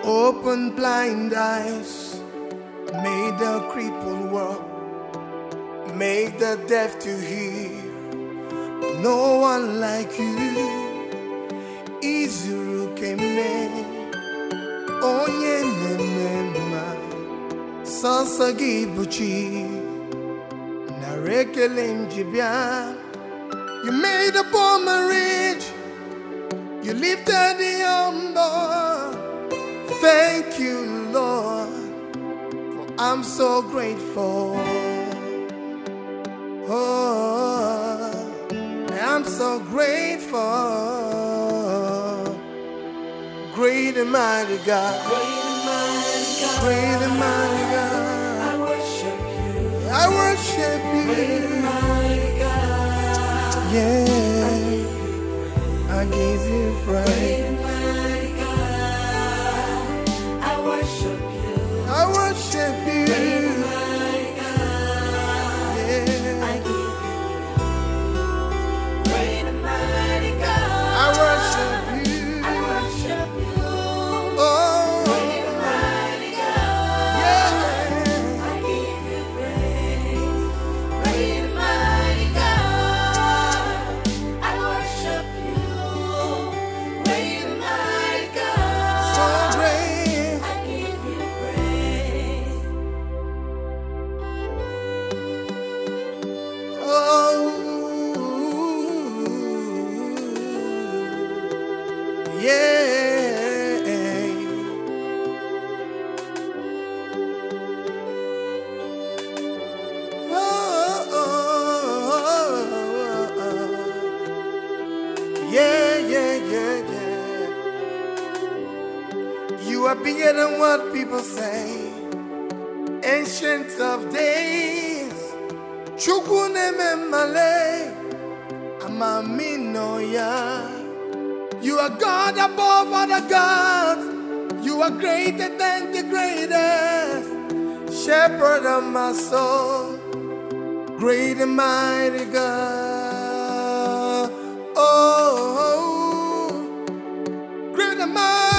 opened blind eyes, made the crippled walk, made the deaf to hear. No one like you. Izuru keme, onye nemema, sansa gibuchi, narekele mjibia. You made the poor man rich, you lifted the humble. Thank you, Lord, for I'm so grateful. Oh, I'm so grateful. Great and mighty God, Great and mighty God, great and mighty God, I worship you. I worship Great and you. mighty God, Yeah, I give you great praise. and mighty God, I worship you. I worship Great and you. mighty God, Yeah, I give you. Great and mighty God, I worship you. I worship you. Oh, Great and mighty God, yeah. I give you praise. Great and mighty God, I worship you. Great and mighty God, So great. I give you praise. Oh, yeah. Yeah, yeah, yeah, yeah. You are bigger than what people say. Ancient of days. Chukwuneme male. Amaminoya. You are God above other gods. You are greater than the greatest. Shepherd of my soul. Great and mighty God. Oh, great and mighty.